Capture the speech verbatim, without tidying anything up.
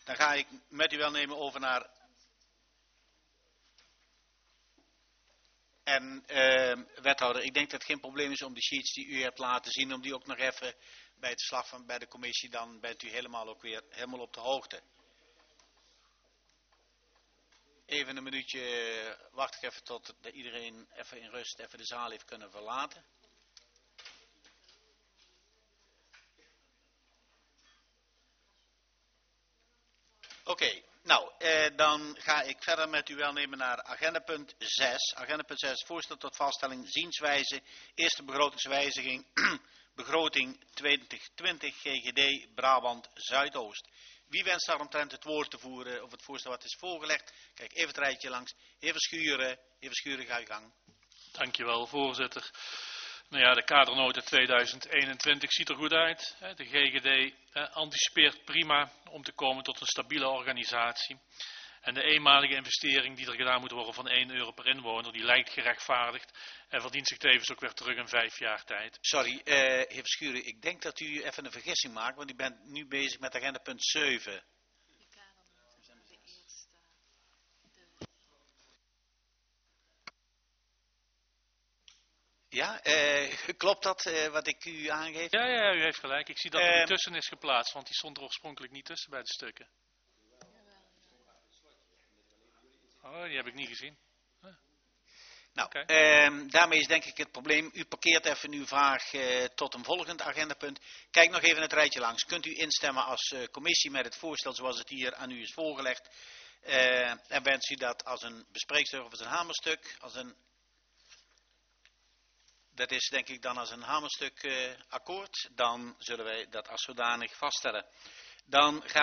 Dan ga ik met u wel nemen over naar... En uh, wethouder, ik denk dat het geen probleem is om de sheets die u hebt laten zien, om die ook nog even bij het slag van bij de commissie, dan bent u helemaal ook weer helemaal op de hoogte. Even een minuutje, wacht ik even tot de, iedereen even in rust even de zaal heeft kunnen verlaten. Oké, okay, nou, eh, dan ga ik verder met u wel nemen naar agendapunt zes. Agendapunt zes, voorstel tot vaststelling zienswijze. Eerste begrotingswijziging, begroting twintig twintig G G D Brabant Zuidoost. Wie wenst daaromtrent het woord te voeren over het voorstel wat is voorgelegd? Kijk, even het rijtje langs. Heer Verschuren, heer Verschuren, ga je gang. Dankjewel, voorzitter. Nou ja, de kadernota tweeduizend eenentwintig ziet er goed uit. De G G D eh, anticipeert prima om te komen tot een stabiele organisatie. En de eenmalige investering die er gedaan moet worden van één euro per inwoner, die lijkt gerechtvaardigd en verdient zich tevens ook weer terug in vijf jaar tijd. Sorry, eh, heer Verschuren, ik denk dat u even een vergissing maakt, want u bent nu bezig met agenda punt zeven. Ja, eh, klopt dat eh, wat ik u aangeef? Ja, ja, u heeft gelijk. Ik zie dat er uh, niet tussen is geplaatst, want die stond er oorspronkelijk niet tussen bij de stukken. Oh, die heb ik niet gezien. Huh. Nou, okay. uh, daarmee is denk ik het probleem. U parkeert even uw vraag uh, tot een volgend agendapunt. Kijk nog even het rijtje langs. Kunt u instemmen als uh, commissie met het voorstel zoals het hier aan u is voorgelegd? Uh, en wenst u dat als een bespreekstuk of als een hamerstuk? Als een... Dat is denk ik dan als een hamerstuk uh, akkoord. Dan zullen wij dat als zodanig vaststellen. Dan gaan